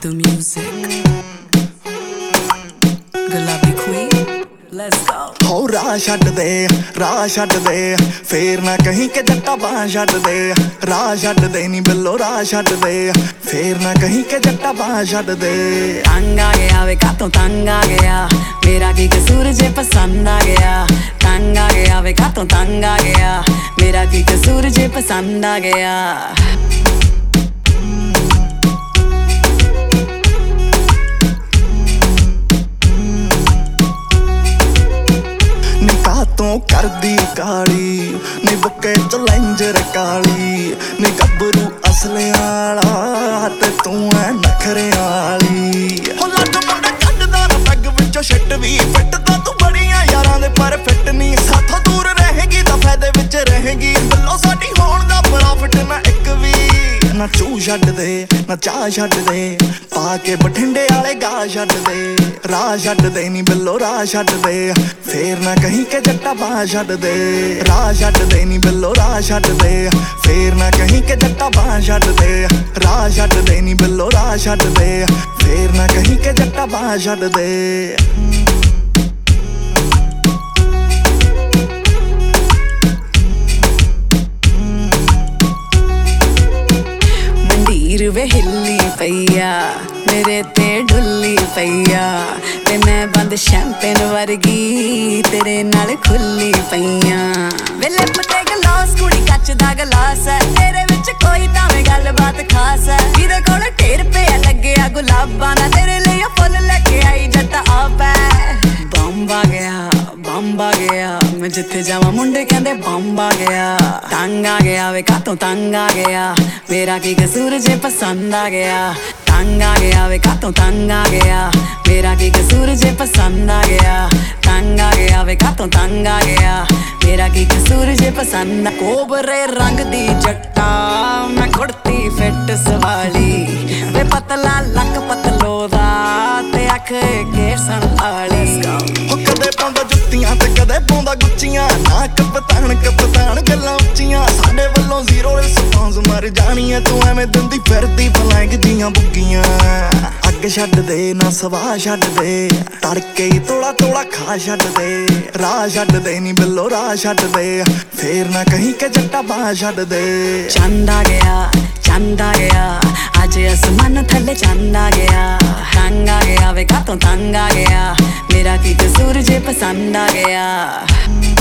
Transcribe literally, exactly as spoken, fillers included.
the music. Gulabi queen, let's go. हो राह छड्ड दे राह छड्ड दे फेर ना कहीं के जट्टा बाह छड्ड दे राह छड्ड दे नी बिल्लो राह छड्ड दे फेर ना कहीं के जट्टा बाह छड्ड दे तंग आ गया वे कातों तंग आ गया मेरा की कसूर जे पसंद आ गया तंग आ गया वे कातों तंग आ गया मेरा की कसूर जे पसंद आ गया तू करदी काली नी बुके चलेंजर काली नी गब्बरू असले आला ते तू ऐ नखरे आली हो लग मुंडा कड्डदा ना पैग विचों शिट वी फिट तां तू बड़ियां यारां दे पर फिट नी साथों दूर रहेगी तां फायदे विच रहेगी बिल्लो साडी होण दा प्रॉफिट ना इक वी ना चू छड्ड दे ना चाह छड्ड दे पा के बठिंडे वाले गा छड्ड दे राह छड्ड दे नी बिल्लो राह छड्ड दे फेर ना कहीं के जट्टा बाह छड्ड दे राह छड्ड दे नी बिल्लो राह छड्ड दे फेर ना कहीं के जट्टा बाह छड्ड दे राह छड्ड दे नी बिल्लो राह छड्ड दे फेर ना कहीं के जट्टा बाह छड्ड दे वे हिल्ली पईया मेरे ते डुल्ली पईया ते मैं बंद शैंपेन वर्गी तेरे नाल खुल्ली पईया वे लिप ते गलास कुड़ी कच दा गलास है तेरे विच कोई तावें गलबात खास है इहदे कोल ढेर पिया लग्गिया गुलाबां दा तेरे लिए फुल लेके आई जट्टा आप है बंब आ गया बंब आ गया मैं जिथे जावां मुंडे कहंदे बंब आ गया तंग आ गया वे कातों तंग आ गया मेरा की कसूर जे पसंद आ गया तंग आ गया वे कातों तंग आ गया मेरा की कसूर जे पसंद आ गया तंग आ गया वे कातों तंग आ गया मेरा की कसूर जे पसंद कोबरे रंग दी जट्टा मैं कुड़ती फिट सवाली वे पतला लक पतलो दा ते अख केसन आली कदे पाउंदा जुत्तियां ते कदे पाउंदा गुच्चियां ना कपतान कपतान गल्लां उच्चियां साडे वल्लों जीरो रिस्पांस मर जानी है तू एवें दिंदी फिरदी फलैंग जियां बुग्गियां अग छड्ड दे ना सवाह छड्ड दे तड़के ही तोड़ा तोड़ा खा छड्ड दे राह छड्ड दे नी बिल्लो राह छड्ड दे फेर ना कहीं के जट्टा बाह छड्ड दे चंद आ गया चंद आ गया अज आसमान थल्ले चंद आ गया तंग आ गया वे कातों तंग आ गया मेरा की कसूर जे पसंद आ गया।